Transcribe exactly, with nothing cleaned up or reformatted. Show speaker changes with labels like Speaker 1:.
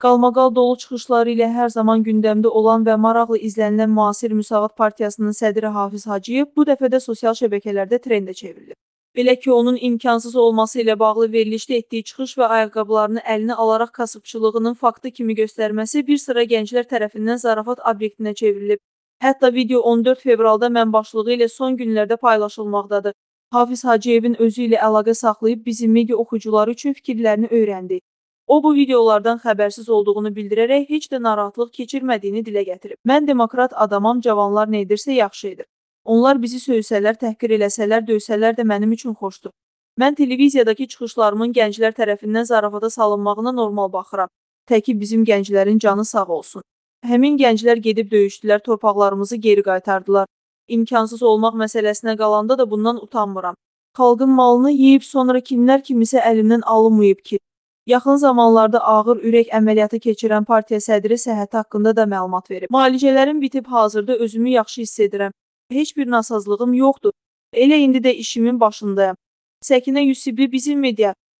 Speaker 1: Qalmaqal dolu çıxışları ilə hər zaman gündəmdə olan və maraqla izlənilən müasir Müsavat Partiyasının sədri Hafiz Hacıyev bu dəfə də sosial şəbəkələrdə trendə çevrilib. Belə ki, onun imkansız olması ilə bağlı verilişdə etdiyi çıxış və ayaqqabılarını əlinə alaraq kasıbçılığının faktı kimi göstərməsi bir sıra gənclər tərəfindən zarafat obyektinə çevrilib. Hətta video on dörd fevralda mənbaşlığı ilə son günlərdə paylaşılmaqdadır. Hafiz Hacıyevin özü ilə əlaqə saxlayıb bizim media oxucuları üçün fikirlərini öyrəndi. O, bu videolardan xəbərsiz olduğunu bildirərək heç də narahatlıq keçirmədiyini dilə gətirib. Mən demokrat adamam, cavanlar nə edirsə yaxşı edir. Onlar bizi söysələr, təhqir eləsələr, döysələr də mənim üçün xoşdur. Mən televiziyadakı çıxışlarımın gənclər tərəfindən zarafata salınmağına normal baxıram. Təki bizim gənclərin canı sağ olsun. Həmin gənclər gedib döyüşdülər, torpaqlarımızı geri qaytardılar. İmkansız olmaq məsələsinə qalanda da bundan utanmıram. Xalqın malını yeyib sonra kimlər kimisə əlindən alınmayıb ki. Yaxın zamanlarda ağır ürək əməliyyatı keçirən partiya sədri səhhəti haqqında da məlumat verib. Müalicələrim bitib, hazırda özümü yaxşı hiss edirəm. Heç bir nasazlığım yoxdur. Elə indi də işimin başındayam. Səkinə Yusifli, bizim media.